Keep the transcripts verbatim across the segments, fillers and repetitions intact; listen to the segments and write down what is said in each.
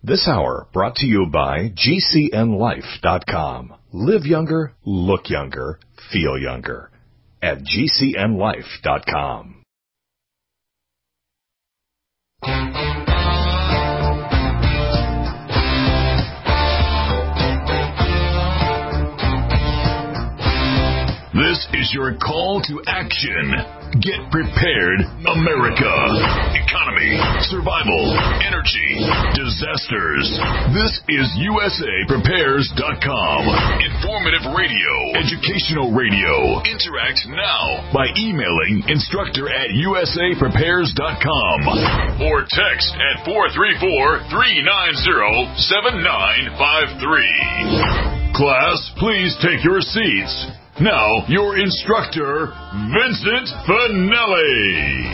This hour brought to you by G C N life dot com. Live younger, look younger, feel younger at G C N life dot com. This is your call to action. Get prepared, America. Economy, survival, energy, disasters. This is U S A Prepares dot com. Informative radio, educational radio. Interact now by emailing instructor at U S A Prepares dot com or text at four three four, three nine zero, seven nine five three. Class, please take your seats. Now, your instructor, Vincent Finelli.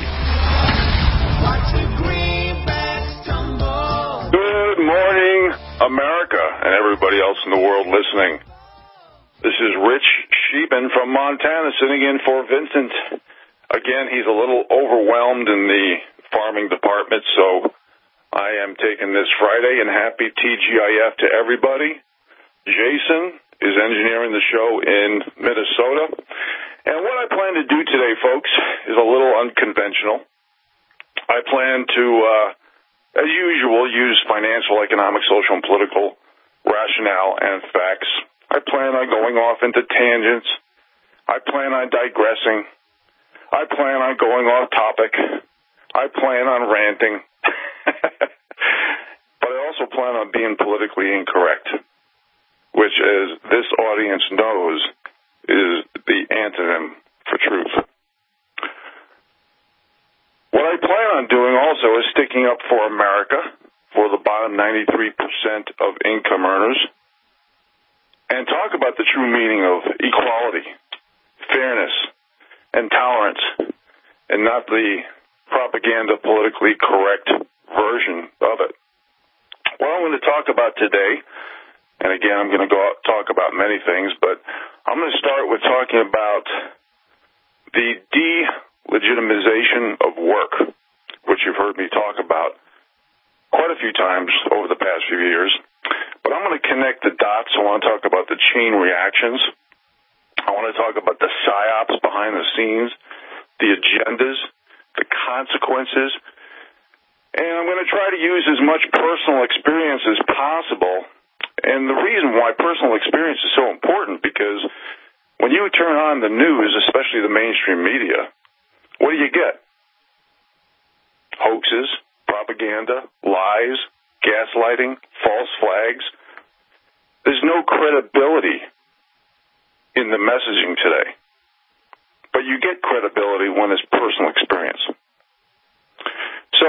Good morning, America, and everybody else in the world listening. This is Rich Sheepan from Montana sitting in for Vincent. Again, he's a little overwhelmed in the farming department, so I am taking this Friday, and happy T G I F to everybody. Jason is engineering the show in Minnesota. And what I plan to do today, folks, is a little unconventional. I plan to, uh, as usual, use financial, economic, social, and political rationale and facts. I plan on going off into tangents. I plan on digressing. I plan on going off topic. I plan on ranting. But I also plan on being politically incorrect, which, as this audience knows, is the antonym for truth. What I plan on doing also is sticking up for America, for the bottom ninety-three percent of income earners, and talk about the true meaning of equality, fairness, and tolerance, and not the propaganda politically correct version of it. What I'm going to talk about today, and again, I'm going to go out and talk about many things, but I'm going to start with talking about the delegitimization of work, which you've heard me talk about quite a few times over the past few years. But I'm going to connect the dots. I want to talk about the chain reactions. I want to talk about the psyops behind the scenes, the agendas, the consequences. And I'm going to try to use as much personal experience as possible. And the reason why personal experience is so important, because when you turn on the news, especially the mainstream media, what do you get? Hoaxes, propaganda, lies, gaslighting, false flags. There's no credibility in the messaging today. But you get credibility when it's personal experience. So,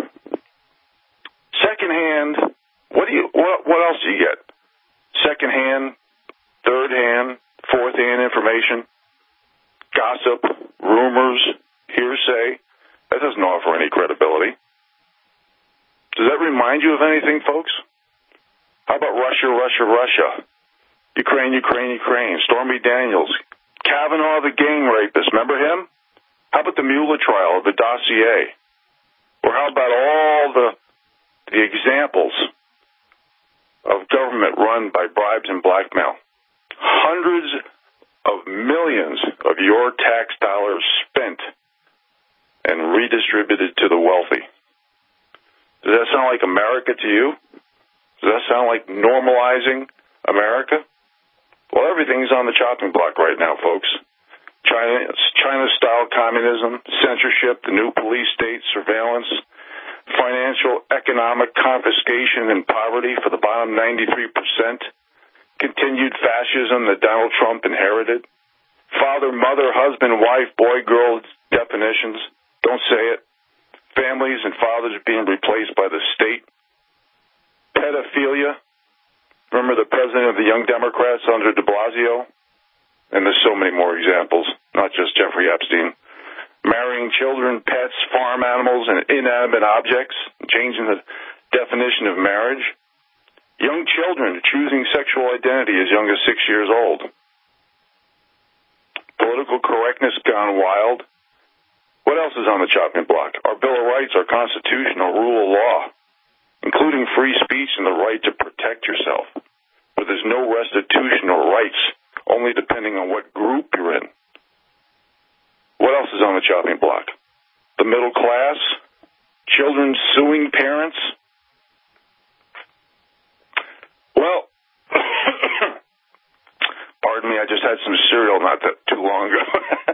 secondhand, what do you? What, what else do you get? Secondhand, third-hand, fourth-hand information, gossip, rumors, hearsay. That doesn't offer any credibility. Does that remind you of anything, folks? How about Russia, Russia, Russia? Ukraine, Ukraine, Ukraine. Stormy Daniels. Kavanaugh, the gang rapist. Remember him? How about the Mueller trial, the dossier? Or how about all the the examples of government run by bribes and blackmail? Hundreds of millions of your tax dollars spent and redistributed to the wealthy. Does that sound like America to you? Does that sound like normalizing America? Well, everything's on the chopping block right now, folks. China, China-style communism, censorship, the new police state, surveillance, financial, economic confiscation and poverty for the bottom ninety-three percent, continued fascism that Donald Trump inherited, father, mother, husband, wife, boy, girl definitions, don't say it, families and fathers being replaced by the state, pedophilia, remember the president of the Young Democrats under de Blasio? And there's so many more examples, not just Jeffrey Epstein. Marrying children, pets, farm animals, and inanimate objects, changing the definition of marriage. Young children choosing sexual identity as young as six years old. Political correctness gone wild. What else is on the chopping block? Our Bill of Rights, our Constitution, our rule of law. including free speech and the right to protect yourself. But there's no restitution or rights, only depending on what group you're in. What else is on the chopping block? The middle class? Children suing parents? Well, pardon me, I just had some cereal not that too long ago.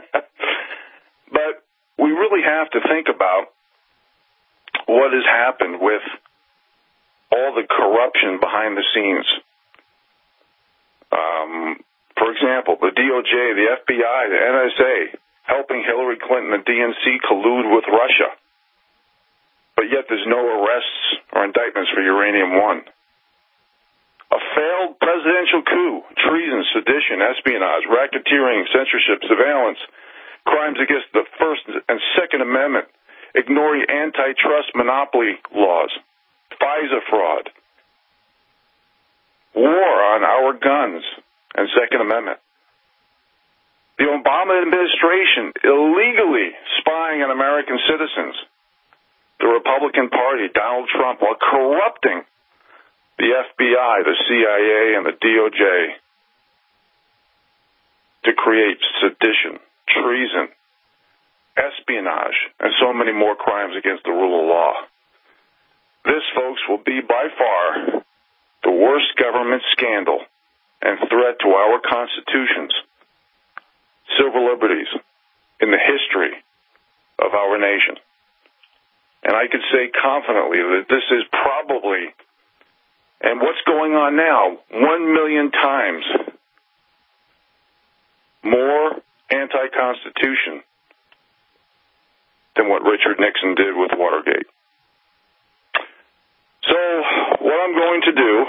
But we really have to think about what has happened with all the corruption behind the scenes. Um, for example, the D O J, the F B I, the N S A, helping Hillary Clinton and the D N C collude with Russia. But yet there's no arrests or indictments for Uranium One. A failed presidential coup, treason, sedition, espionage, racketeering, censorship, surveillance, crimes against the First and Second Amendment, ignoring antitrust monopoly laws, FISA fraud, war on our guns and Second Amendment. The Obama administration illegally spying on American citizens. The Republican Party, Donald Trump, while corrupting the F B I, the C I A, and the D O J to create sedition, treason, espionage, and so many more crimes against the rule of law. This, folks, will be by far the worst government scandal and threat to our constitutions, civil liberties, in the history of our nation. And I could say confidently that this is probably, and what's going on now, one million times more anti-constitution than what Richard Nixon did with Watergate. So what I'm going to do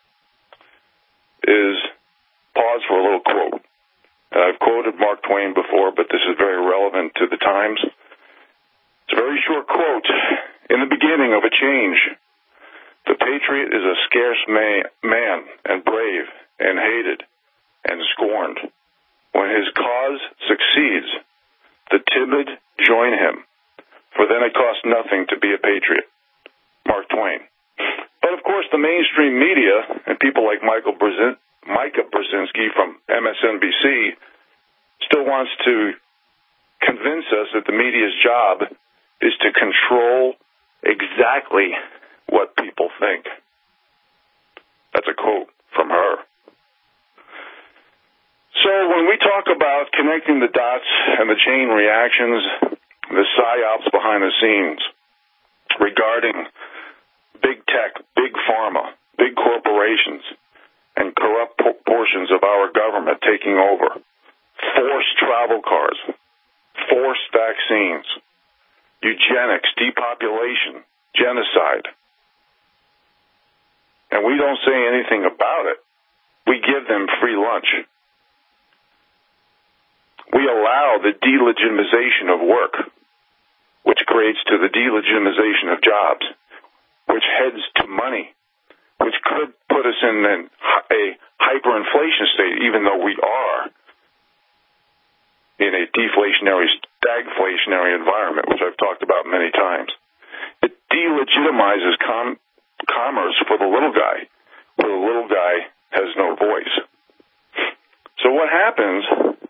is pause for a little quote. And I've quoted Mark Twain before, but this is very relevant to the times. It's a very short quote. In the beginning of a change, the patriot is a scarce ma- man and brave and hated and scorned. When his cause succeeds, the timid join him, for then it costs nothing to be a patriot. Mark Twain. But of course, the mainstream media and people like Michael Brzezinski, Micah Brzezinski from M S N B C still wants to convince us that the media's job is to control exactly what people think. That's a quote from her. So when we talk about connecting the dots and the chain reactions, the psyops behind the scenes regarding big tech, big pharma, big corporations, and corrupt portions of our government taking over, forced travel cards, forced vaccines, eugenics, depopulation, genocide. And we don't say anything about it. We give them free lunch. We allow the delegitimization of work, which creates to the delegitimization of jobs, which heads to money, which could put us in an, a hyperinflation state, even though we are in a deflationary, stagflationary environment, which I've talked about many times. It delegitimizes com- commerce for the little guy, where the little guy has no voice. So what happens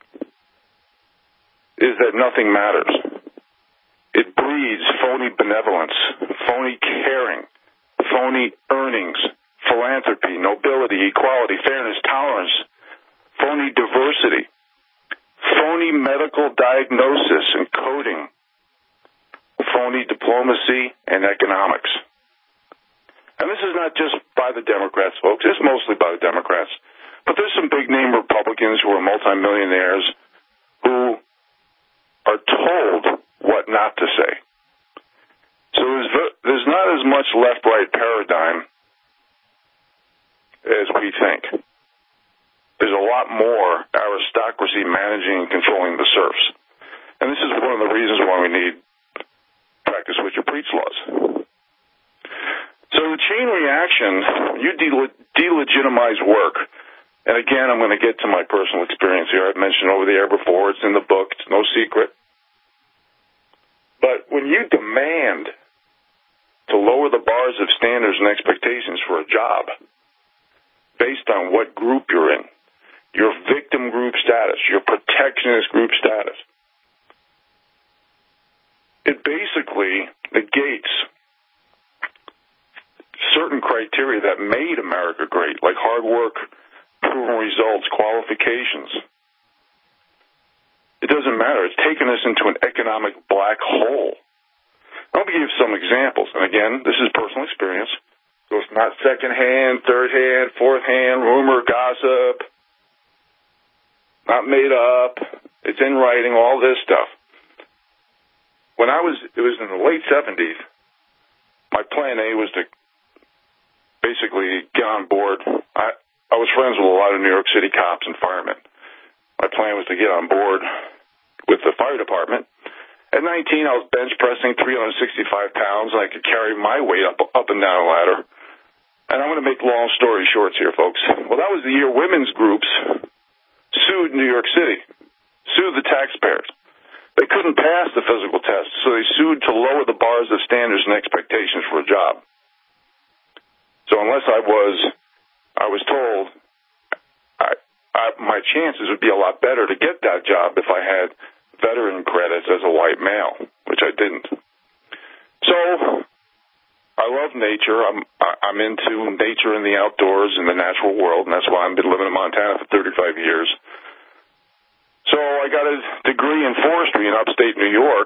is that nothing matters. It breeds phony benevolence, phony caring, phony earnings, philanthropy, nobility, equality, fairness, tolerance, phony diversity, phony medical diagnosis and coding, phony diplomacy and economics. And this is not just by the Democrats, folks. It's mostly by the Democrats. But there's some big-name Republicans who are multimillionaires who are told what not to say. So there's, there's not as much left-right paradigm as we think. There's a lot more aristocracy managing and controlling the serfs. And this is one of the reasons why we need practice what you preach laws. So the chain reaction, you de- delegitimize work. And again, I'm going to get to my personal experience here. I've mentioned over the air before. It's in the book. It's no secret. But when you demand to lower the bars of standards and expectations for a job based on what group you're in, your victim group status, your protectionist group status. It basically negates certain criteria that made America great, like hard work, proven results, qualifications. It doesn't matter. It's taken us into an economic black hole. I'll give you some examples. And again, this is personal experience. So it's not second hand, third hand, fourth hand, rumor, gossip. Not made up. It's in writing, all this stuff. When I was, it was in the late seventies, my plan A was to basically get on board. I, I was friends with a lot of New York City cops and firemen. My plan was to get on board with the fire department. At nineteen, I was bench pressing three hundred sixty-five pounds, and I could carry my weight up, up and down a ladder. And I'm going to make long story shorts here, folks. Well, that was the year women's groups sued New York City, sued the taxpayers. They couldn't pass the physical test, so they sued to lower the bars of standards and expectations for a job. So unless I was, I was told, I, I, my chances would be a lot better to get that job if I had veteran credits as a white male, which I didn't. So I love nature. I'm I'm into nature and the outdoors and the natural world, and that's why I've been living in Montana for thirty-five years. So I got a degree in forestry in upstate New York,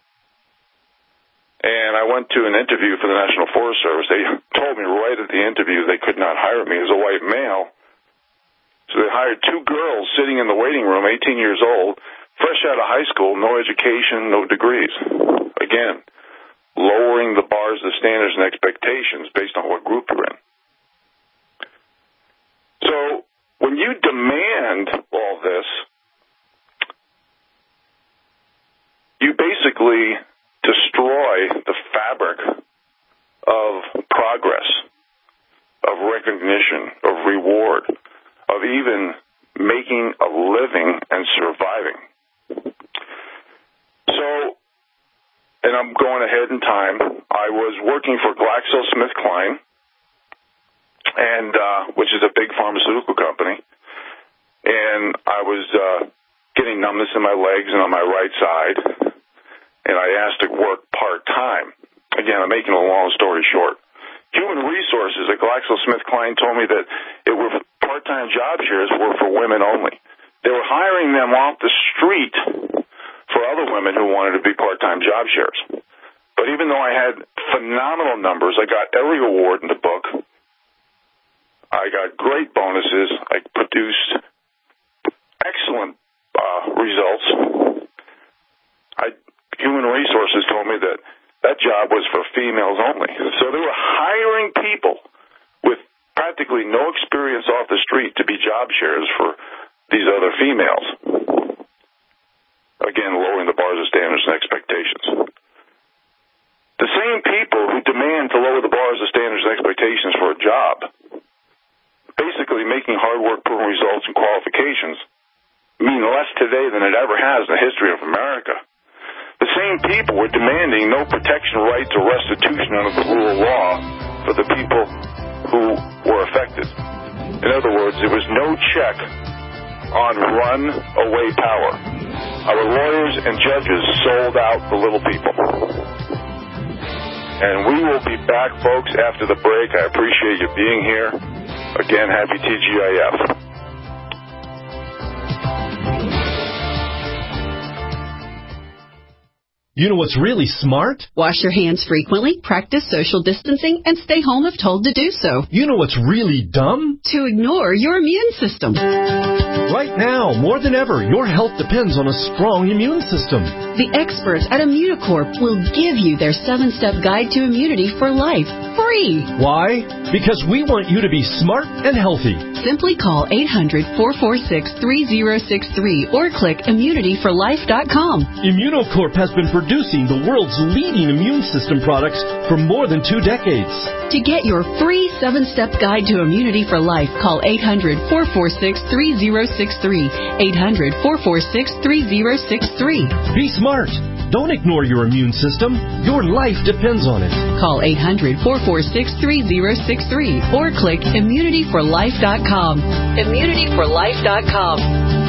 and I went to an interview for the National Forest Service. They told me right at the interview they could not hire me as a white male. So they hired two girls sitting in the waiting room, eighteen years old, fresh out of high school, no education, no degrees. Again, lowering the bars of standards and expectations based on what group you're in. So when you demand all this, you basically destroy the fabric of progress, of recognition, of reward, of even making a living and surviving. So, and I'm going ahead in time, I was working for GlaxoSmithKline, and uh, which is a big pharmaceutical company, and I was uh, getting numbness in my legs and on my right side, and I asked to work part-time. Again, I'm making a long story short. Human Resources at GlaxoSmithKline told me that it were part-time job shares were for women only. They were hiring them off the street for other women who wanted to be part-time job shares. But even though I had phenomenal numbers, I got every award in the book. I got great bonuses. I produced excellent uh, results. I, Human Resources told me that that job was for females only. So they were hiring people with practically no experience off the street to be job shares for these other females. Again, lowering the bars of standards and expectations. The same people who demand to lower the bars of standards and expectations for a job, basically making hard work, proven results, and qualifications, mean less today than it ever has in the history of America. The same people were demanding no protection, rights, or restitution under the rule of law for the people who were affected. In other words, there was no check on run-away power. Our lawyers and judges sold out the little people. And we will be back, folks, after the break. I appreciate you being here. Again, happy T G I F. You know what's really smart? Wash your hands frequently, practice social distancing, and stay home if told to do so. You know what's really dumb? To ignore your immune system. Right now, more than ever, your health depends on a strong immune system. The experts at Immunocorp will give you their seven-step guide to immunity for life, free. Why? Because we want you to be smart and healthy. Simply call eight hundred, four four six, three zero six three or click immunity for life dot com. Immunocorp has been producing the world's leading immune system products for more than two decades. To get your free seven-step guide to immunity for life, call eight hundred, four four six, three zero six three. eight hundred, four four six, three zero six three. Be smart. Don't ignore your immune system. Your life depends on it. Call eight hundred, four four six, three zero six three or click immunity for life dot com. immunity for life dot com.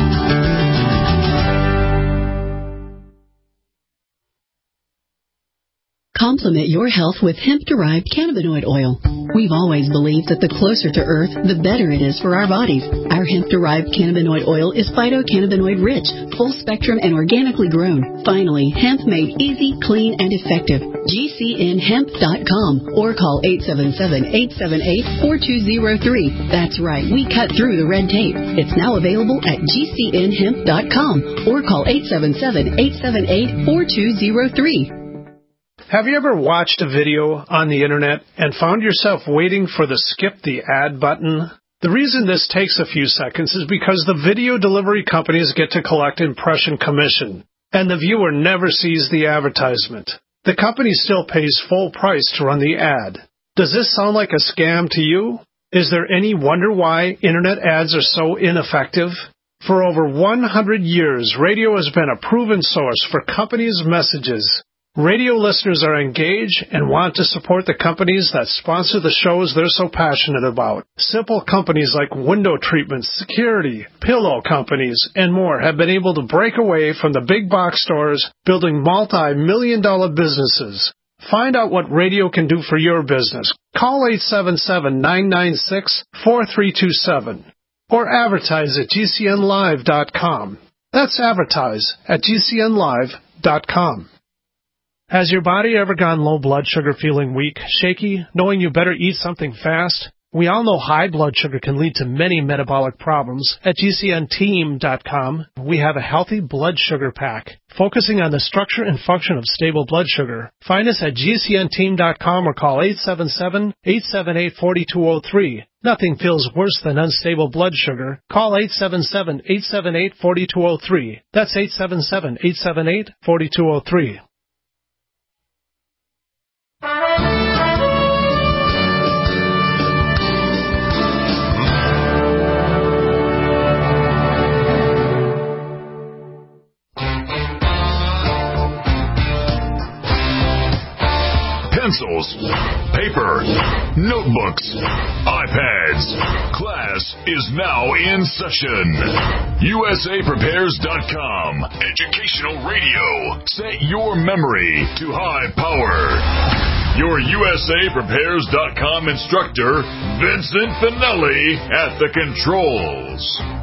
Complement your health with hemp-derived cannabinoid oil. We've always believed that the closer to Earth, the better it is for our bodies. Our hemp-derived cannabinoid oil is phytocannabinoid rich, full spectrum, and organically grown. Finally, hemp made easy, clean, and effective. G C N hemp dot com or call eight seven seven, eight seven eight, four two zero three. That's right, we cut through the red tape. It's now available at G C N hemp dot com or call eight seven seven, eight seven eight, four two zero three. Have you ever watched a video on the internet and found yourself waiting for the skip the ad button? The reason this takes a few seconds is because the video delivery companies get to collect impression commission, and the viewer never sees the advertisement. The company still pays full price to run the ad. Does this sound like a scam to you? Is there any wonder why internet ads are so ineffective? For over one hundred years, radio has been a proven source for companies' messages. Radio listeners are engaged and want to support the companies that sponsor the shows they're so passionate about. Simple companies like window treatments, security, pillow companies, and more have been able to break away from the big box stores, building multi-million dollar businesses. Find out what radio can do for your business. Call eight seven seven, nine nine six, four three two seven or advertise at G C N live dot com. That's advertise at G C N live dot com. Has your body ever gone low blood sugar, feeling weak, shaky, knowing you better eat something fast? We all know high blood sugar can lead to many metabolic problems. At G C N team dot com, we have a healthy blood sugar pack, focusing on the structure and function of stable blood sugar. Find us at G C N team dot com or call eight seven seven, eight seven eight, four two zero three. Nothing feels worse than unstable blood sugar. Call eight seven seven, eight seven eight, four two zero three. That's eight seven seven, eight seven eight, four two zero three. Pencils, paper, notebooks, iPads. Class is now in session. U S A Prepares dot com. Educational radio. Set your memory to high power. Your U S A Prepares dot com instructor, Vincent Finelli, at the controls.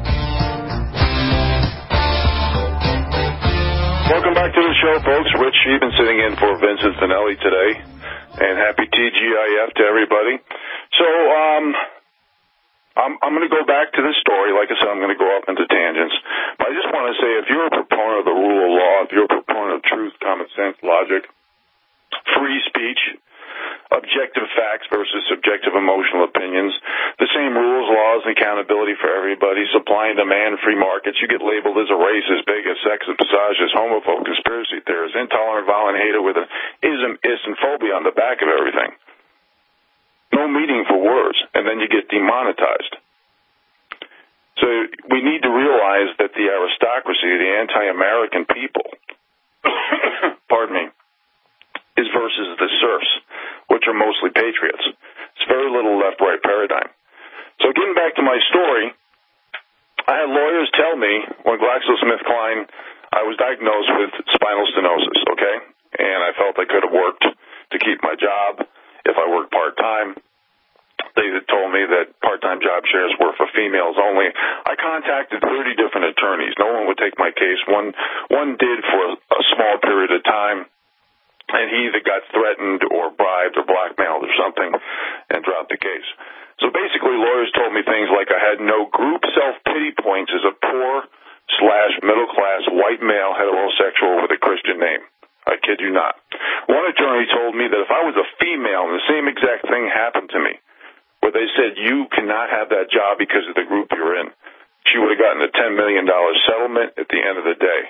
Welcome back to the show, folks. Rich Sheehan sitting in for Vincent Finelli today. And happy T G I F to everybody. So, um, I'm, I'm going to go back to this story. Like I said, I'm going to go up into tangents. But I just want to say, if you're a proponent of the rule of law, if you're a proponent of truth, common sense, logic, free speech, objective facts versus subjective emotional opinions, the same rules, laws, and accountability for everybody, supply and demand, free markets. You get labeled as a racist, bigot, sexist, misogynist, homophobe, conspiracy theorist, intolerant, violent, hater with an ism, is, and phobia on the back of everything. No meaning for words, and then you get demonetized. So we need to realize that the aristocracy, the anti-American people, pardon me, is versus the serfs, which are mostly patriots. It's very little left-right paradigm. So getting back to my story, I had lawyers tell me when GlaxoSmithKline, I was diagnosed with spinal stenosis, okay? And I felt I could have worked to keep my job if I worked part-time. They told me that part-time job shares were for females only. I contacted thirty different attorneys. No one would take my case. One, one did for a, a small period of time. And he either got threatened or bribed or blackmailed or something and dropped the case. So basically, lawyers told me things like I had no group self-pity points as a poor slash middle-class white male heterosexual with a Christian name. I kid you not. One attorney told me that if I was a female and the same exact thing happened to me, where they said you cannot have that job because of the group you're in, she would have gotten a ten million dollars settlement at the end of the day.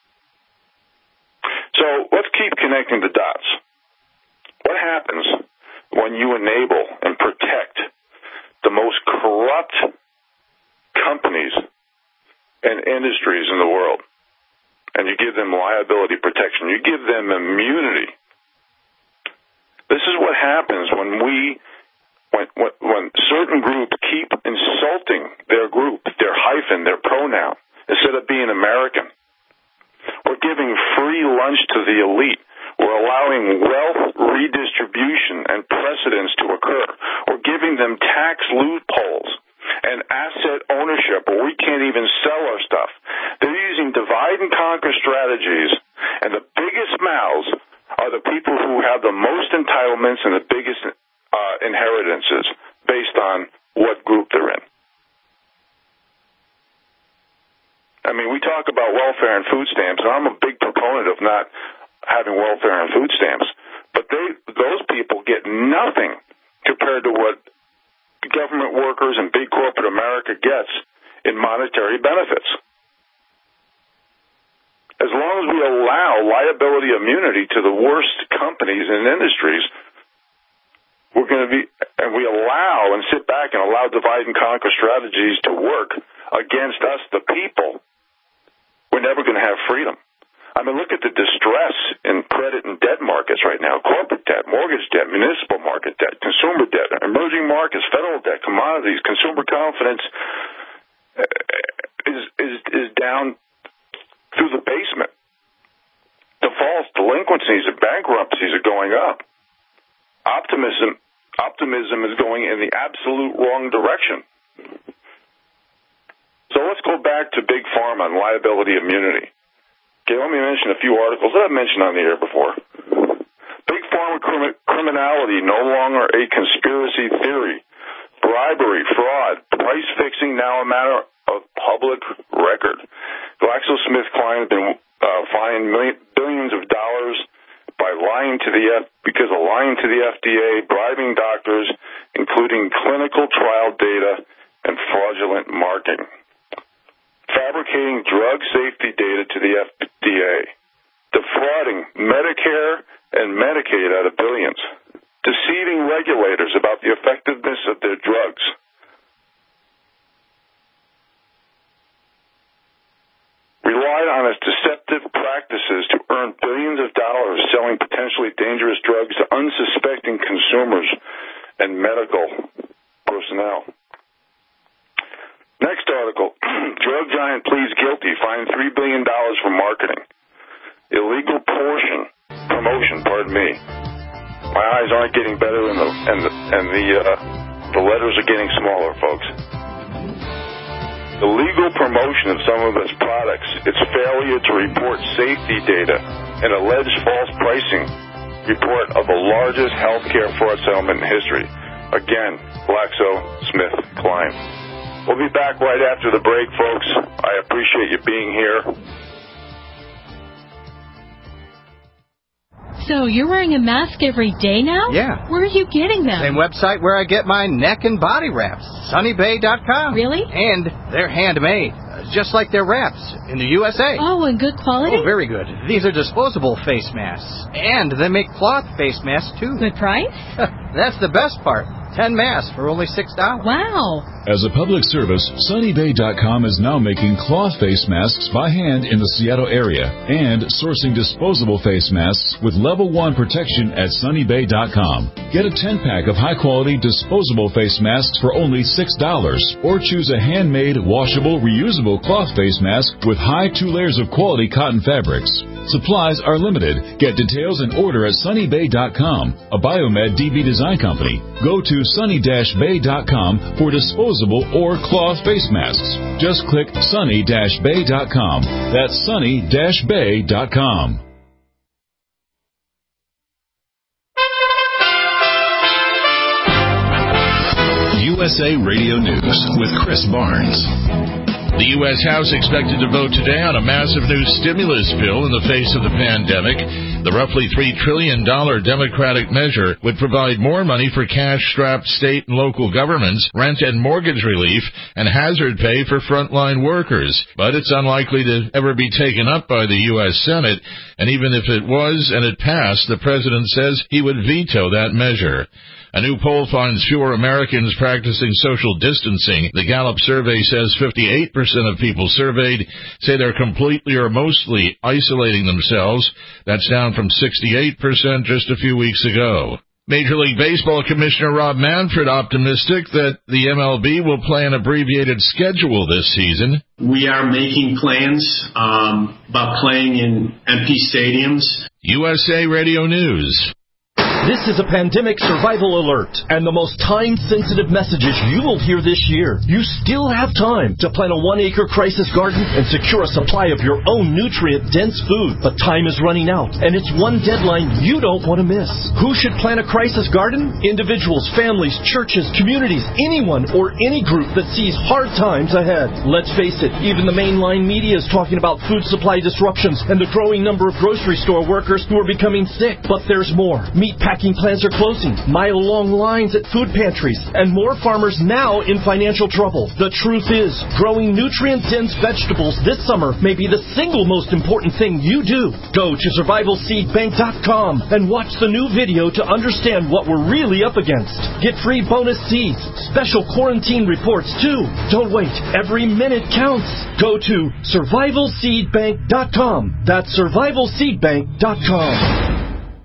So let's keep connecting the dots. What happens when you enable and protect the most corrupt companies and industries in the world? and you give them liability protection. You give them immunity. This is what happens when we, when, when, when certain groups keep insulting their group, their hyphen, their pronoun, instead of being American. We're giving free lunch to the elite. We're allowing wealth redistribution and precedence to occur. We're giving them tax loopholes and asset ownership where we can't even sell our stuff. They're using divide and conquer strategies, and the biggest mouths are the people who have the most entitlements and the biggest uh, inheritances based on what group they're in. I mean, we talk about welfare and food stamps, and I'm a big proponent of not having welfare and food stamps, but they, those people get nothing compared to what government workers and big corporate America gets in monetary benefits. As long as we allow liability immunity to the worst companies and industries, we're going to be, and we allow and sit back and allow divide and conquer strategies to work against us, the people, we're never going to have freedom. I mean, look at the distress in credit and debt markets right now. Corporate debt, mortgage debt, municipal market debt, consumer debt, emerging markets, federal debt, commodities, consumer confidence is is, is down through the basement. Defaults, delinquencies, and bankruptcies are going up. Optimism, optimism is going in the absolute wrong direction. So let's go back to Big Pharma and liability immunity. Okay, let me mention a few articles that I've mentioned on the air before. Big Pharma crim- criminality no longer a conspiracy theory. Bribery, fraud, price fixing now a matter of public record. GlaxoSmithKline has been uh, fined million, billions of dollars by lying to the F, because of lying to the F D A, bribing doctors, including clinical trial data and fraudulent marketing. Fabricating drug safety data to the F D A, defrauding Medicare and Medicaid out of billions, deceiving regulators about the effectiveness of their drugs. Relied on its deceptive practices to earn billions of dollars selling potentially dangerous drugs to unsuspecting consumers and medical personnel. Next article, drug giant pleads guilty, fined three billion dollars for marketing. Illegal portion, promotion, pardon me. My eyes aren't getting better and the, and the, and the, uh, the letters are getting smaller, folks. Illegal promotion of some of its products, its failure to report safety data, and alleged false pricing report of the largest healthcare fraud settlement in history. Again, GlaxoSmithKline. We'll be back right after the break, folks. I appreciate you being here. So you're wearing a mask every day now? Yeah. Where are you getting them? Same website where I get my neck and body wraps, sunny bay dot com. Really? And they're handmade, just like their wraps in the U S A. Oh, and good quality? Oh, very good. These are disposable face masks. And they make cloth face masks, too. Good price? That's the best part. Ten masks for only six dollars. Wow. As a public service, sunny bay dot com is now making cloth face masks by hand in the Seattle area and sourcing disposable face masks with level one protection at sunny bay dot com. Get a ten-pack of high-quality disposable face masks for only six dollars or choose a handmade, washable, reusable cloth face mask with high two layers of quality cotton fabrics. Supplies are limited. Get details and order at sunny bay dot com, a Biomed D B design company. Go to sunny bay dot com for disposable or cloth face masks. Just click sunny bay dot com. That's sunny bay dot com. U S A Radio News with Chris Barnes. The U S House expected to vote today on a massive new stimulus bill in the face of the pandemic. The roughly three trillion dollars Democratic measure would provide more money for cash-strapped state and local governments, rent and mortgage relief, and hazard pay for frontline workers. But it's unlikely to ever be taken up by the U S Senate, and even if it was and it passed, the president says he would veto that measure. A new poll finds fewer Americans practicing social distancing. The Gallup survey says fifty-eight percent of people surveyed say they're completely or mostly isolating themselves. That's down from sixty-eight percent just a few weeks ago. Major League Baseball Commissioner Rob Manfred optimistic that the M L B will play an abbreviated schedule this season. We are making plans um, about playing in empty stadiums. U S A Radio News. This is a pandemic survival alert and the most time-sensitive messages you will hear this year. You still have time to plant a one-acre crisis garden and secure a supply of your own nutrient-dense food. But time is running out, and it's one deadline you don't want to miss. Who should plant a crisis garden? Individuals, families, churches, communities, anyone or any group that sees hard times ahead. Let's face it, even the mainline media is talking about food supply disruptions and the growing number of grocery store workers who are becoming sick. But there's more. Meat packing plants are closing, mile-long lines at food pantries, and more farmers now in financial trouble. The truth is, growing nutrient-dense vegetables this summer may be the single most important thing you do. Go to survival seed bank dot com and watch the new video to understand what we're really up against. Get free bonus seeds, special quarantine reports too. Don't wait. Every minute counts. Go to survival seed bank dot com. That's survival seed bank dot com.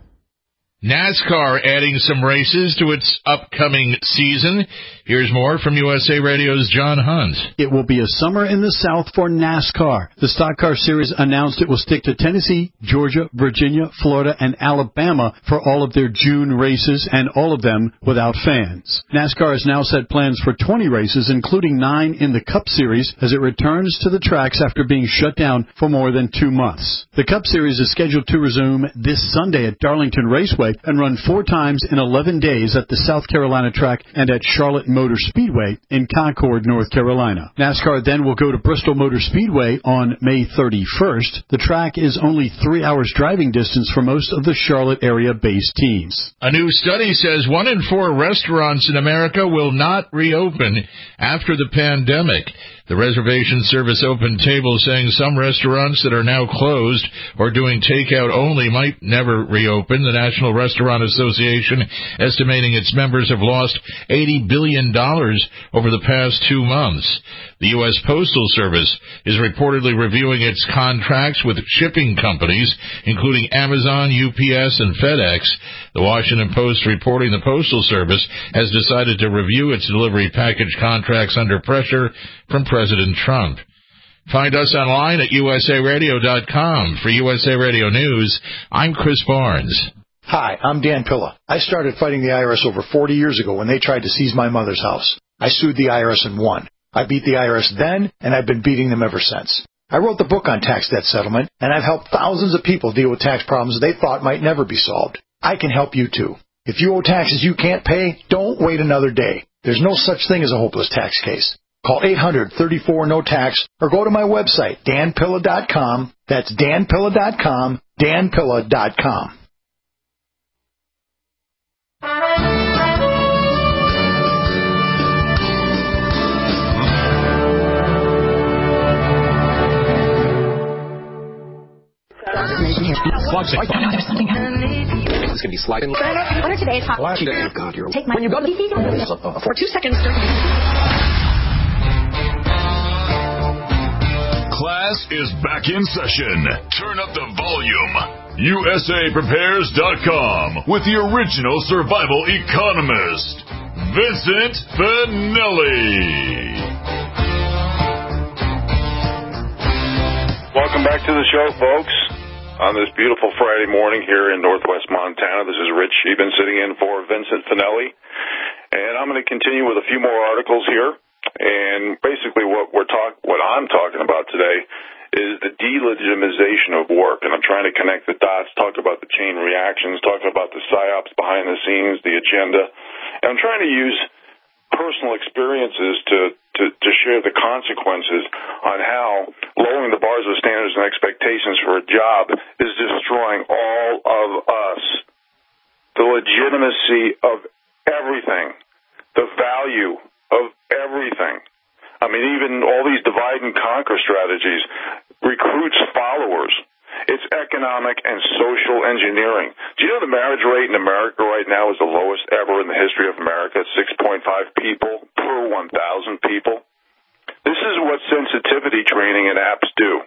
NASCAR adding some races to its upcoming season. Here's more from U S A Radio's John Hunt. It will be a summer in the South for NASCAR. The Stock Car Series announced it will stick to Tennessee, Georgia, Virginia, Florida, and Alabama for all of their June races, and all of them without fans. NASCAR has now set plans for twenty races, including nine in the Cup Series, as it returns to the tracks after being shut down for more than two months. The Cup Series is scheduled to resume this Sunday at Darlington Raceway and run four times in eleven days at the South Carolina track and at Charlotte Motor Speedway in Concord, North Carolina. NASCAR then will go to Bristol Motor Speedway on May thirty-first. The track is only three hours driving distance for most of the Charlotte area-based teams. A new study says one in four restaurants in America will not reopen after the pandemic. The reservation service Open Table saying some restaurants that are now closed or doing takeout only might never reopen. The National Restaurant Association estimating its members have lost eighty billion dollars over the past two months. The U S Postal Service is reportedly reviewing its contracts with shipping companies, including Amazon, U P S, and FedEx. The Washington Post reporting the Postal Service has decided to review its delivery package contracts under pressure from President Trump. Find us online at U S A radio dot com. For U S A Radio News, I'm Chris Barnes. Hi, I'm Dan Pilla. I started fighting the I R S over forty years ago when they tried to seize my mother's house. I sued the I R S and won. I beat the I R S then, and I've been beating them ever since. I wrote the book on tax debt settlement, and I've helped thousands of people deal with tax problems they thought might never be solved. I can help you too. If you owe taxes you can't pay, don't wait another day. There's no such thing as a hopeless tax case. Call eight hundred, thirty-four, no tax or go to my website, dan pilla dot com. That's dan pilla dot com, dan pilla dot com. Watch it. There's something happening. It's going to be sliding. What are today's hot? Oh, God, you're... Take my... When you go to the... For two seconds... Class is back in session. Turn up the volume. U S A prepares dot com with the original survival economist, Vincent Finelli. Welcome back to the show, folks. On this beautiful Friday morning here in Northwest Montana, this is Rich Eben sitting in for Vincent Finelli. And I'm going to continue with a few more articles here. And basically what we're talk, what I'm talking about today is the delegitimization of work. And I'm trying to connect the dots, talk about the chain reactions, talk about the psyops behind the scenes, the agenda. And I'm trying to use personal experiences to, to, to share the consequences on how lowering the bars of standards and expectations for a job is destroying all of us. The legitimacy of everything, the value of everything. I mean, even all these divide and conquer strategies recruits followers. It It's economic and social engineering. Do you know the marriage rate in America right now is the lowest ever in the history of America, six point five people per one thousand people? This is what sensitivity training and apps do.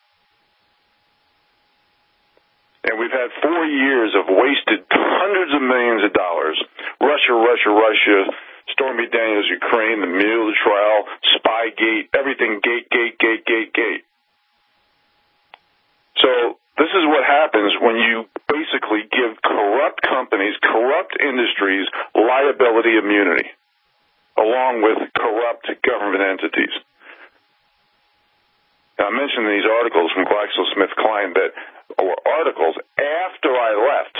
And we've had four years of wasted hundreds of millions of dollars. Russia, Russia, Russia, Stormy Daniels, Ukraine, the Mueller trial, Spygate, everything gate, gate, gate, gate, gate. So this is what happens when you basically give corrupt companies, corrupt industries, liability immunity, along with corrupt government entities. Now, I mentioned these articles from GlaxoSmithKline that were articles after I left.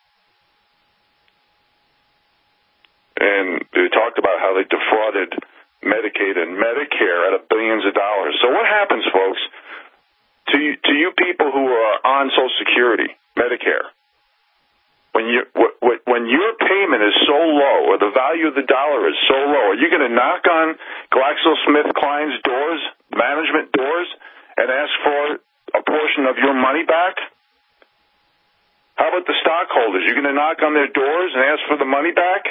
And they talked about how they defrauded Medicaid and Medicare out of billions of dollars. So what happens, folks? To you, to you people who are on Social Security, Medicare, when you when your payment is so low, or the value of the dollar is so low, are you going to knock on GlaxoSmithKline's doors, management doors, and ask for a portion of your money back? How about the stockholders? You're going to knock on their doors and ask for the money back?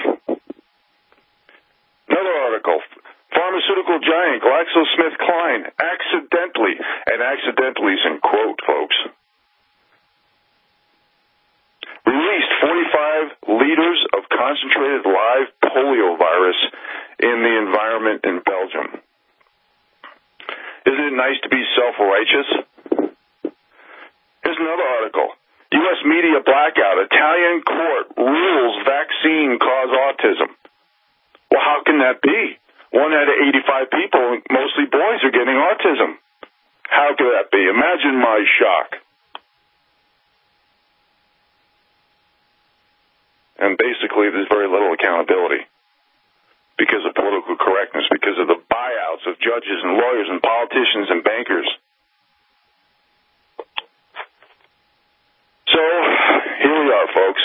Another article. Pharmaceutical giant GlaxoSmithKline accidentally, and accidentally is in quote, folks, released forty-five liters of concentrated live polio virus in the environment in Belgium. Isn't it nice to be self-righteous? Here's another article. U S media blackout. Italian court rules vaccine cause autism. Well, how can that be? One out of eighty-five people, mostly boys, are getting autism. How could that be? Imagine my shock. And basically, there's very little accountability because of political correctness, because of the buyouts of judges and lawyers and politicians and bankers. So, here we are, folks.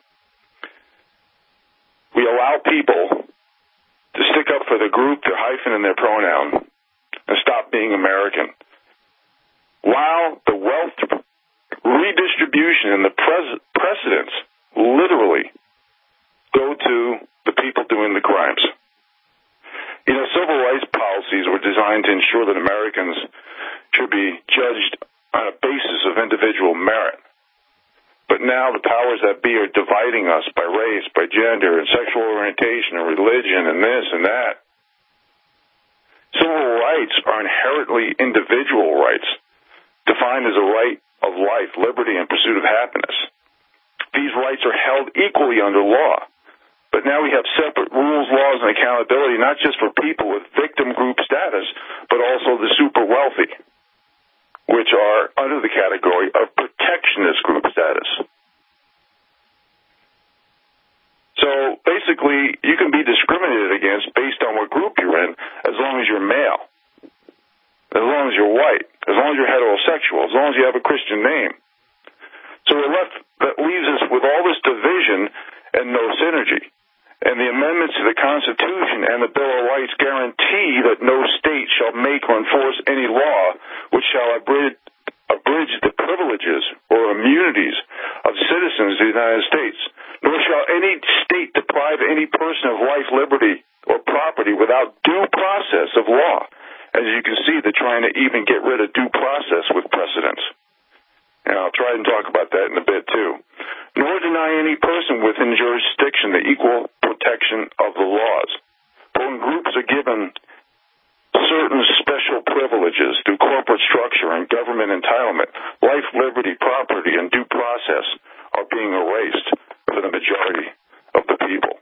We allow people to stick up for the group, their hyphen, and their pronoun, and stop being American. While the wealth redistribution and the pres- precedents literally go to the people doing the crimes. You know, civil rights policies were designed to ensure that Americans should be judged on a basis of individual merit. But now the powers that be are dividing us by race, by gender, and sexual orientation, and religion, and this and that. Civil rights are inherently individual rights, defined as a right of life, liberty, and pursuit of happiness. These rights are held equally under law. But now we have separate rules, laws, and accountability, not just for people with victim group status, but also the super wealthy, which are under the category of protectionist group status. So basically, you can be discriminated against based on what group you're in, as long as you're male, as long as you're white, as long as you're heterosexual, as long as you have a Christian name. So we're left, that leaves us with all this division and no synergy. And the amendments to the Constitution and the Bill of Rights guarantee that no state shall make or enforce any law which shall abridge, abridge the privileges or immunities of citizens of the United States, nor shall any state deprive any person of life, liberty, or property without due process of law. As you can see, they're trying to even get rid of due process with precedents. And I'll try and talk about that in a bit, too. Nor deny any person within jurisdiction the equal protection of the laws. But when groups are given certain special privileges through corporate structure and government entitlement, life, liberty, property, and due process are being erased for the majority of the people.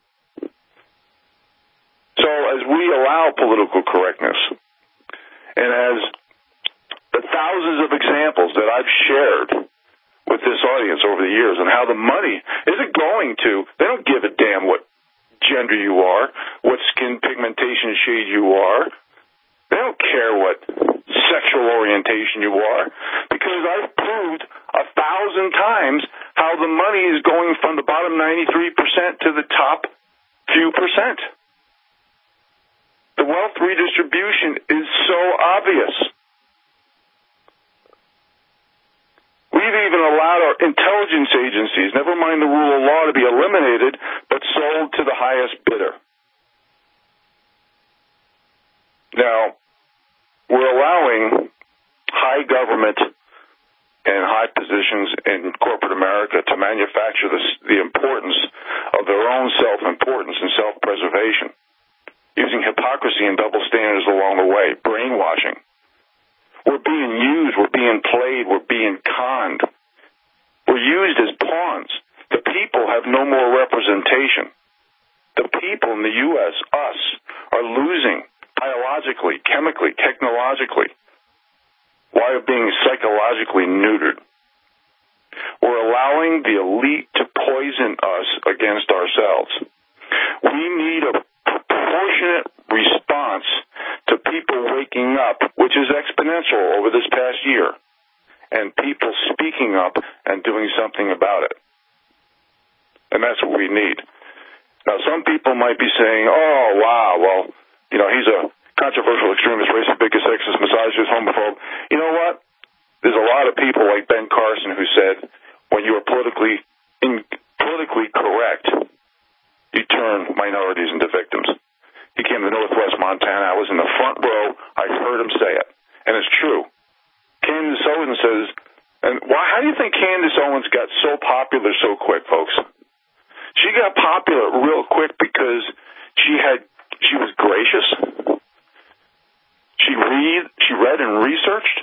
So as we allow political correctness, and as the thousands of examples that I've shared with this audience over the years and how the money isn't going to, they don't give a damn what gender you are, what skin pigmentation shade you are. They don't care what sexual orientation you are, because I've proved a thousand times how the money is going from the bottom ninety-three percent to the top few percent. The wealth redistribution is so obvious. We've even allowed our intelligence agencies, never mind the rule of law, to be eliminated, but sold to the highest bidder. Now, we're allowing high government and high positions in corporate America to manufacture this, the importance of their own self-importance and self-preservation, using hypocrisy and double standards along the way, brainwashing. We're being used, we're being played, we're being conned. We're used as pawns. The people have no more representation. The people in the U S, us, are losing biologically, chemically, technologically. Why are being psychologically neutered? We're allowing the elite to poison us against ourselves. We need a proportionate response to people waking up, which is exponential over this past year, and people speaking up and doing something about it. And that's what we need. Now, some people might be saying, oh, wow, well, you know, he's a controversial extremist, racist, bigot, sexist, misogynist, homophobe. You know what? There's a lot of people like Ben Carson who said, when you are politically in, politically correct, you turn minorities into victims. He came to Northwest Montana. I was in the front row. I heard him say it. And it's true. Candace Owens says, and why, how do you think Candace Owens got so popular so quick, folks? She got popular real quick because she had, she was gracious. She read, she read and researched.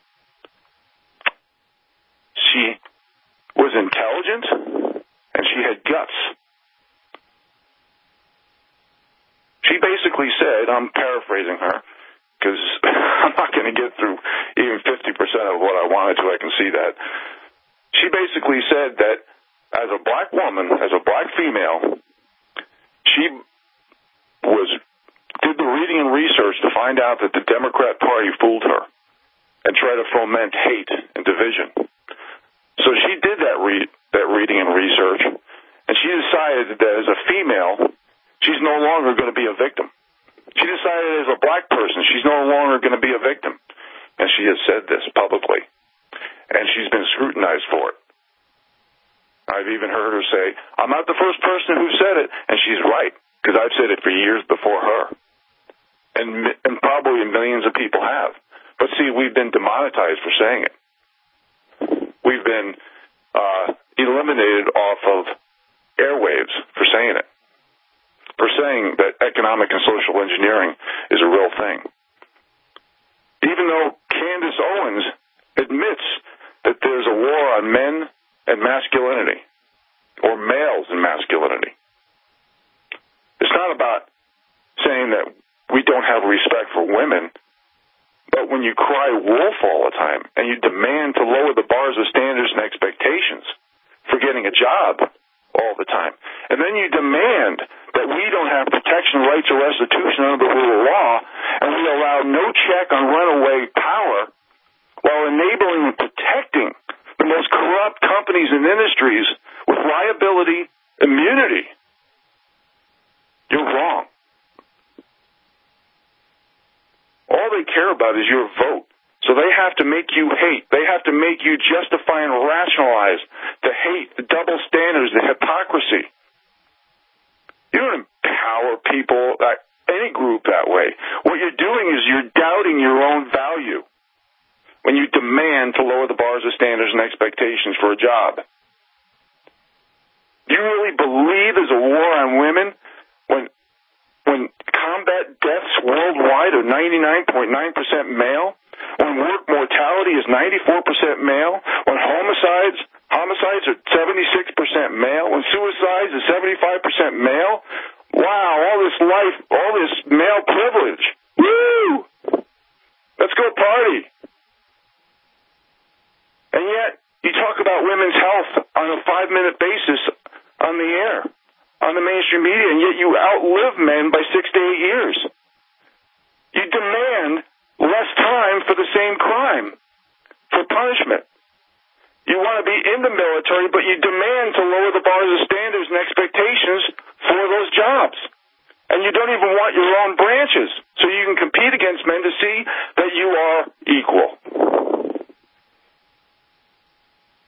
She was intelligent, and she had guts. She basically said, I'm paraphrasing her, because I'm not going to get through even fifty percent of what I wanted to, I can see that. She basically said that as a black woman, as a black female, she was did the reading and research to find out that the Democrat Party fooled her and tried to foment hate and division. So she did that read that reading and research, and she decided that as a female, she's no longer going to be a victim. She decided as a black person, she's no longer going to be a victim. And she has said this publicly. And she's been scrutinized for it. I've even heard her say, I'm not the first person who said it, and she's right, because I've said it for years before her. And, and probably millions of people have. But see, we've been demonetized for saying it. We've been uh, eliminated off of airwaves for saying it. For saying that economic and social engineering is a real thing. Even though Candace Owens admits that there's a war on men and masculinity, or males and masculinity. It's not about saying that we don't have respect for women, but when you cry wolf all the time and you demand to lower the bars of standards and expectations for getting a job all the time, and then you demand that we don't have protection, rights, or restitution under the rule of law, and we allow no check on runaway power while enabling and protecting the most corrupt companies and industries with liability immunity. You're wrong. All they care about is your vote. So they have to make you hate. They have to make you justify and rationalize the hate, the double standards, the hypocrisy. You don't empower people, uh, any group that way. What you're doing is you're doubting your own value when you demand to lower the bars of standards and expectations for a job. Do you really believe there's a war on women when when combat deaths worldwide are ninety-nine point nine percent male? When work mortality is ninety-four percent male, when homicides homicides are seventy-six percent male, when suicides is seventy-five percent male, wow, all this life, all this male privilege. Woo! Let's go party. And yet, you talk about women's health on a five-minute basis on the air, on the mainstream media, and yet you outlive men by six to eight years. You demand less time for the same crime, for punishment. You want to be in the military, but you demand to lower the bars of standards and expectations for those jobs. And you don't even want your own branches, so you can compete against men to see that you are equal.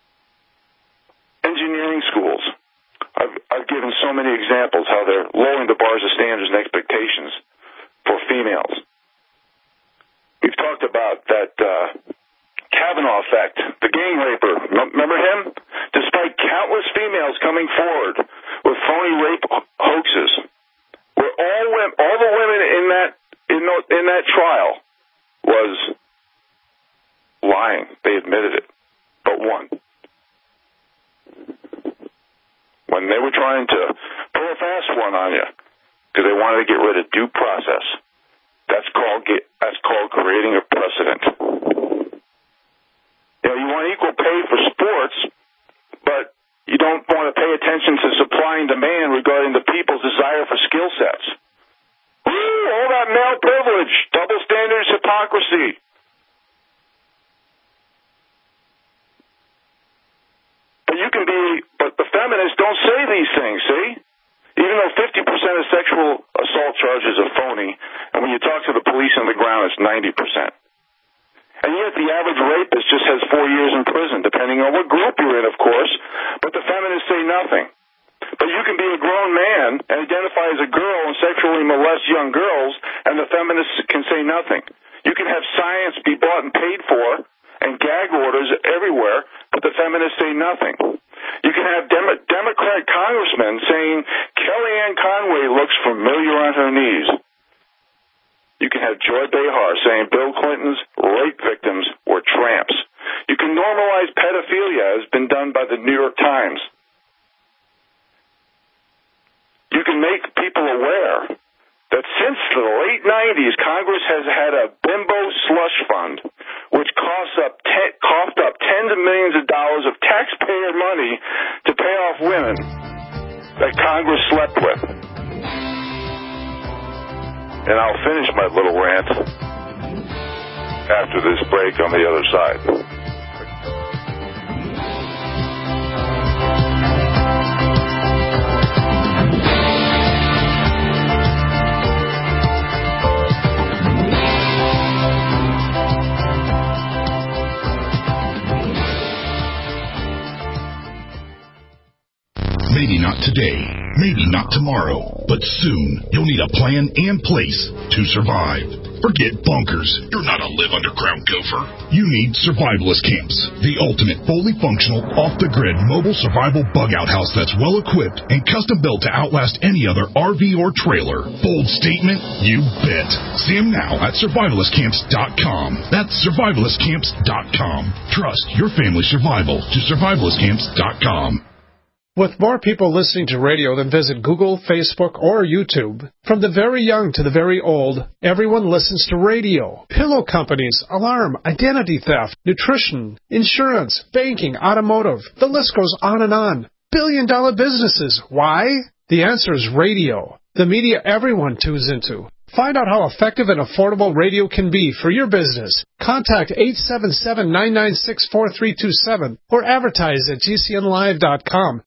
females. We've talked about that uh, Kavanaugh effect, the gang raper. Remember him? Despite countless females coming forward with phony rape hoaxes, where all women, all the women in that in, the, in that trial was lying. They admitted it, but one. When they were trying to pull a fast one on you because they wanted to get rid of due process, that's called get, that's called creating a precedent. You know, you want equal pay for sports, but you don't want to pay attention to supply and demand regarding the people's desire for skill sets. Woo, all that male privilege, double standards, hypocrisy. But you can be, but the feminists don't say these things, see? Even though fifty percent of sexual assault charges are phony, and when you talk to the police on the ground, it's ninety percent. And yet the average rapist just has four years in prison, depending on what group you're in, of course, but the feminists say nothing. But you can be a grown man and identify as a girl and sexually molest young girls, and the feminists can say nothing. You can have science be bought and paid for, and gag orders everywhere, but the feminists say nothing. You can have Dem- Democrat congressmen saying Kellyanne Conway looks familiar on her knees. You can have Joy Behar saying Bill Clinton's rape victims were tramps. You can normalize pedophilia, as been done by the New York Times. You can make people aware that since the late nineties, Congress has had a bimbo slush fund, which costs up te- coughed up tens of millions of dollars of taxpayer money to pay off women that Congress slept with. And I'll finish my little rant after this break on the other side. Maybe not today, maybe not tomorrow, but soon you'll need a plan and place to survive. Forget bunkers. You're not a live underground gopher. You need survivalist camps, the ultimate fully functional, off-the-grid mobile survival bug-out house that's well-equipped and custom-built to outlast any other R V or trailer. Bold statement? You bet. See them now at survivalist camps dot com. That's survivalist camps dot com. Trust your family's survival to survivalist camps dot com. With more people listening to radio than visit Google, Facebook, or YouTube, from the very young to the very old, everyone listens to radio. Pillow companies, alarm, identity theft, nutrition, insurance, banking, automotive. The list goes on and on. Billion-dollar businesses. Why? The answer is radio. The media everyone tunes into. Find out how effective and affordable radio can be for your business. Contact eight seven seven, nine nine six, four three two seven or advertise at G C N live dot com.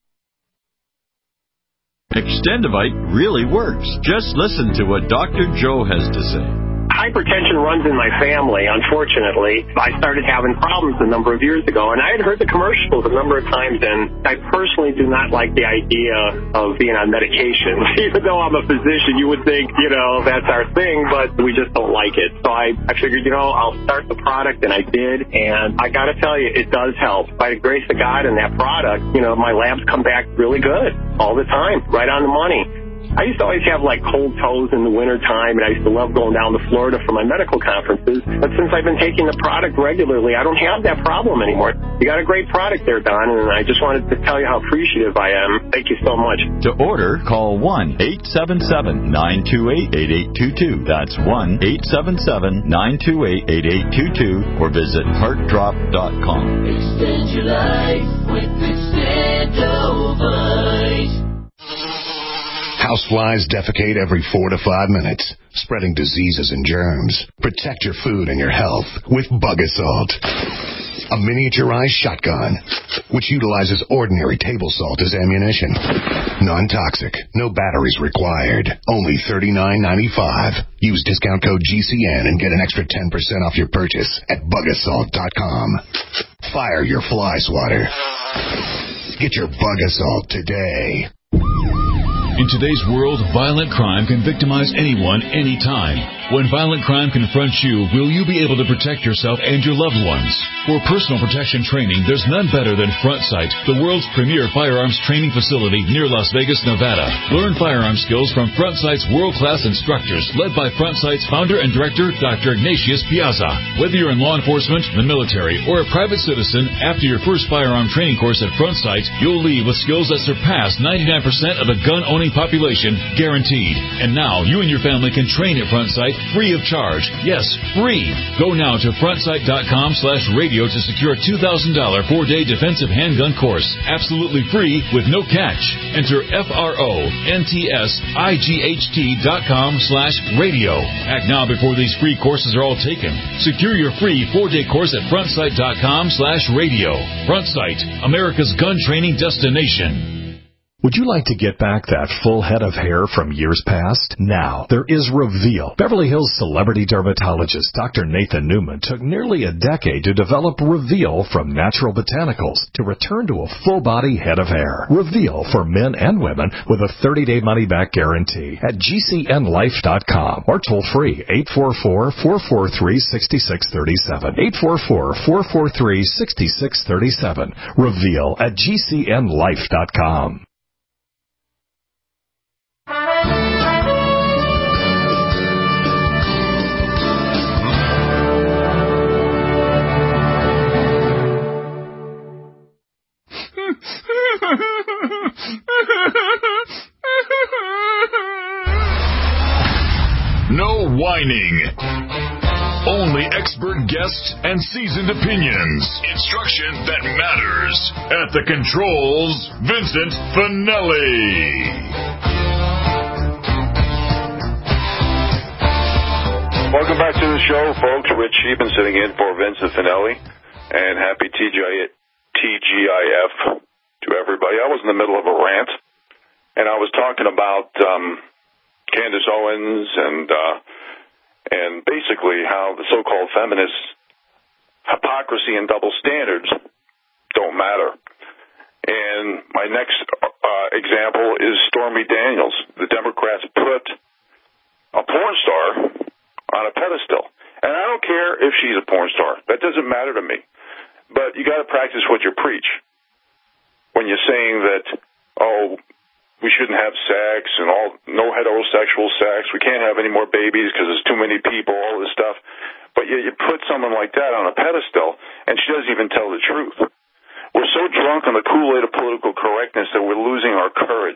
Extendivite really works. Just listen to what Doctor Joe has to say. Hypertension runs in my family, unfortunately. I started having problems a number of years ago, and I had heard the commercials a number of times, and I personally do not like the idea of being on medication. Even though I'm a physician, you would think, you know, that's our thing, but we just don't like it. So I, I figured, you know, I'll start the product, and I did, and I got to tell you, it does help. By the grace of God and that product, you know, my labs come back really good all the time, right on the money. I used to always have, like, cold toes in the wintertime, and I used to love going down to Florida for my medical conferences. But since I've been taking the product regularly, I don't have that problem anymore. You got a great product there, Don, and I just wanted to tell you how appreciative I am. Thank you so much. To order, call one eight seven seven, nine two eight, eight eight two two. That's one eight seven seven, nine two eight, eight eight two two, or visit heart drop dot com. Extend your life with Extendovite. Houseflies defecate every four to five minutes, spreading diseases and germs. Protect your food and your health with Bug Assault, a miniaturized shotgun which utilizes ordinary table salt as ammunition. Non-toxic, no batteries required. Only thirty-nine ninety-five. Use discount code G C N and get an extra ten percent off your purchase at bug assault dot com. Fire your fly swatter. Get your Bug Assault today. In today's world, violent crime can victimize anyone, anytime. When violent crime confronts you, will you be able to protect yourself and your loved ones? For personal protection training, there's none better than Front Sight, the world's premier firearms training facility near Las Vegas, Nevada. Learn firearm skills from Front Sight's world-class instructors, led by Front Sight's founder and director, Doctor Ignatius Piazza. Whether you're in law enforcement, the military, or a private citizen, after your first firearm training course at Front Sight, you'll leave with skills that surpass ninety-nine percent of the gun-owning population, guaranteed. And now, you and your family can train at Front Sight free of charge. Yes, free. Go now to frontsight.com slash radio to secure a two thousand dollars four-day defensive handgun course. Absolutely free with no catch. Enter F-R-O-N-T-S-I-G-H-T dot com slash radio. Act now before these free courses are all taken. Secure your free four-day course at frontsight.com slash radio. Front Sight, America's gun training destination. Would you like to get back that full head of hair from years past? Now, there is Reveal. Beverly Hills celebrity dermatologist Doctor Nathan Newman took nearly a decade to develop Reveal from natural botanicals to return to a full-body head of hair. Reveal for men and women with a thirty-day money-back guarantee at G C N life dot com or toll-free eight four four, four four three, six six three seven. eight four four, four four three, six six three seven. Reveal at G C N life dot com. No whining. Only expert guests and seasoned opinions. Instruction that matters. At the controls, Vincent Finelli. Welcome back to the show, folks. Rich Sheehan sitting in for Vincent Finelli. And happy T G I F to everybody. I was in the middle of a rant, and I was talking about um, Candace Owens and uh, and basically how the so-called feminists' hypocrisy and double standards don't matter. And my next uh, example is Stormy Daniels. The Democrats put a porn star on a pedestal. And I don't care if she's a porn star. That doesn't matter to me. But you got to practice what you preach. When you're saying that, oh, we shouldn't have sex and all, no heterosexual sex, we can't have any more babies because there's too many people, all this stuff. But you, you put someone like that on a pedestal, and she doesn't even tell the truth. We're so drunk on the Kool-Aid of political correctness that we're losing our courage.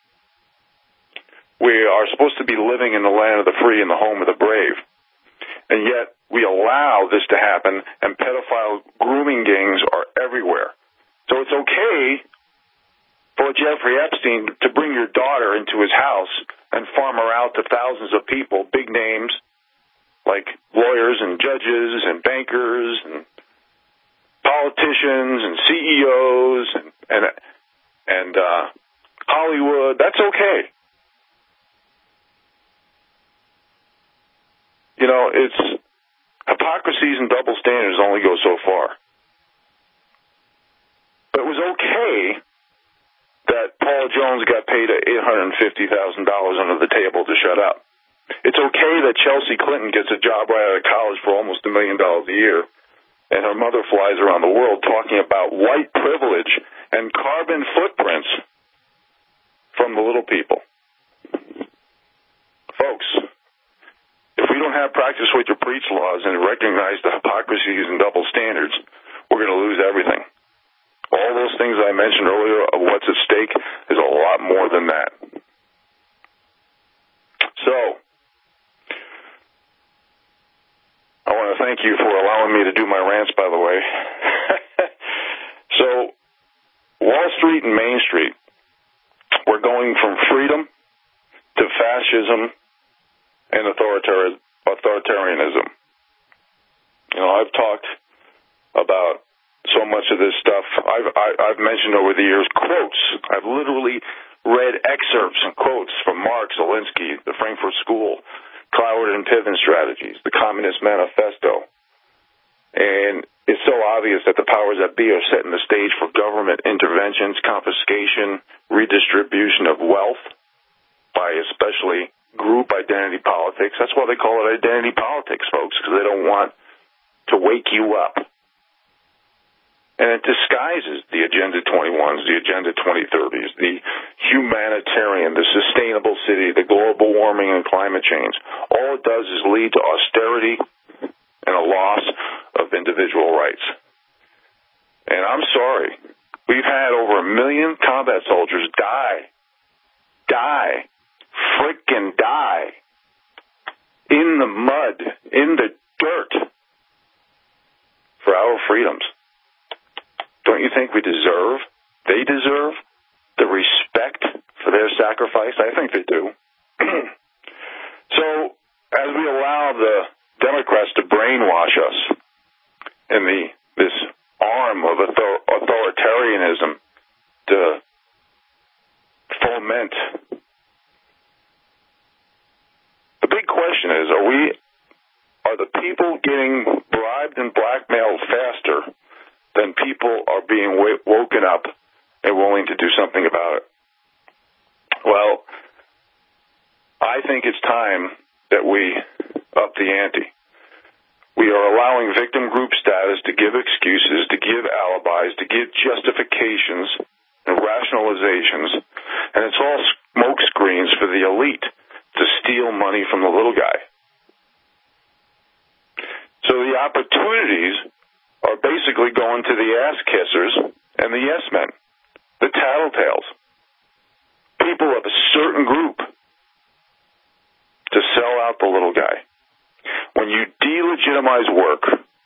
We are supposed to be living in the land of the free and the home of the brave. And yet we allow this to happen, and pedophile grooming gangs are everywhere. So it's okay for Jeffrey Epstein to bring your daughter into his house and farm her out to thousands of people, big names like lawyers and judges and bankers and politicians and C E Os and and, and uh, Hollywood. That's okay. You know, it's hypocrisies and double standards only go so far. But it was okay that Paul Jones got paid eight hundred fifty thousand dollars under the table to shut up. It's okay that Chelsea Clinton gets a job right out of college for almost a million dollars a year, and her mother flies around the world talking about white privilege and carbon footprints from the little people. Folks, if we don't have practice what you preach laws and recognize the hypocrisies and double standards, we're going to lose everything. All those things I mentioned earlier of what's at stake is a lot more than that. So, I want to thank you for allowing me to do my rants, by the way. So, Wall Street and Main Street, we're going from freedom to fascism and authoritarian, authoritarianism. You know, I've talked about so much of this stuff. I've, I, I've mentioned over the years quotes. I've literally read excerpts and quotes from Marx, Alinsky, the Frankfurt School, Cloward and Piven strategies, the Communist Manifesto. And it's so obvious that the powers that be are setting the stage for government interventions, confiscation, redistribution of wealth by especially group identity politics. That's why they call it identity politics, folks, because they don't want to wake you up. And it disguises the Agenda twenty-ones, the Agenda twenty thirties, the humanitarian, the sustainable city, the global warming and climate change. All it does is lead to austerity and a loss of individual rights. And I'm sorry, we've had over a million combat soldiers die, die, frickin' die, in the mud, in the dirt, for our freedoms. Don't you think we deserve, they deserve, the respect for their sacrifice? I think they do. So, as we allow the Democrats to brainwash us in the this arm of author- authoritarianism to foment, the big question is, are we, are the people getting bribed and blackmailed faster than people are being w- woken up and willing to do something about it? Well, I think it's time that we up the ante. We are allowing victim group status to give excuses, to give alibis, to give justifications and rationalizations, and it's all smoke screens for the elite to steal money from the little guy. So the opportunities are basically going to the ass-kissers and the yes-men, the tattletales, people of a certain group, to sell out the little guy. When you delegitimize work,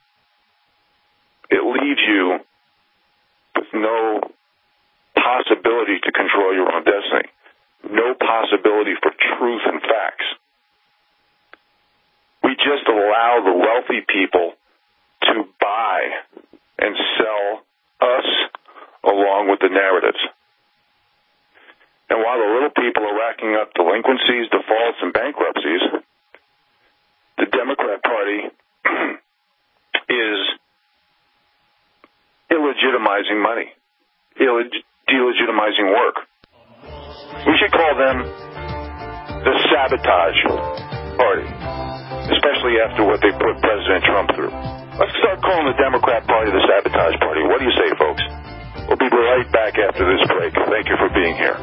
it leaves you with no possibility to control your own destiny, no possibility for truth and facts. We just allow the wealthy people to buy and sell us along with the narratives. And while the little people are racking up delinquencies, defaults, and bankruptcies, the Democrat Party is illegitimizing money, illeg- delegitimizing work. We should call them the Sabotage Party, especially after what they put President Trump through. Let's start calling the Democrat Party the Sabotage Party. What do you say, folks? We'll be right back after this break. Thank you for being here.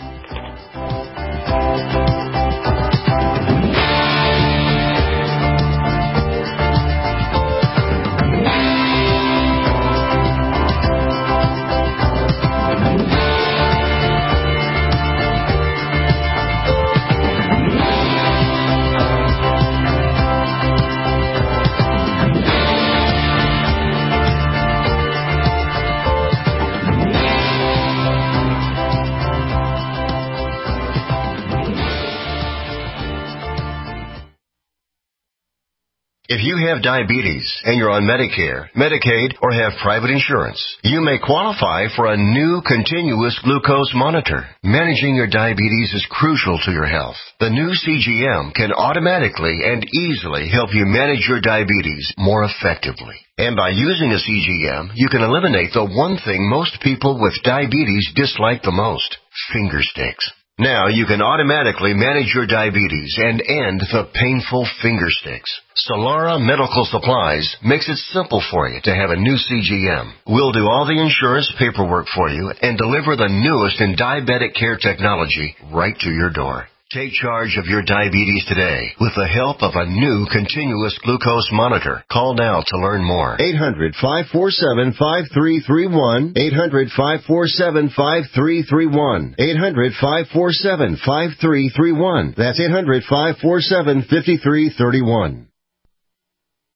If you have diabetes and you're on Medicare, Medicaid, or have private insurance, you may qualify for a new continuous glucose monitor. Managing your diabetes is crucial to your health. The new C G M can automatically and easily help you manage your diabetes more effectively. And by using a C G M, you can eliminate the one thing most people with diabetes dislike the most: finger sticks. Now you can automatically manage your diabetes and end the painful finger sticks. Solara Medical Supplies makes it simple for you to have a new C G M. We'll do all the insurance paperwork for you and deliver the newest in diabetic care technology right to your door. Take charge of your diabetes today with the help of a new continuous glucose monitor. Call now to learn more. eight hundred, five four seven, five three three one. eight hundred, five four seven, five three three one. eight hundred, five four seven, five three three one. That's eight hundred, five four seven, five three three one.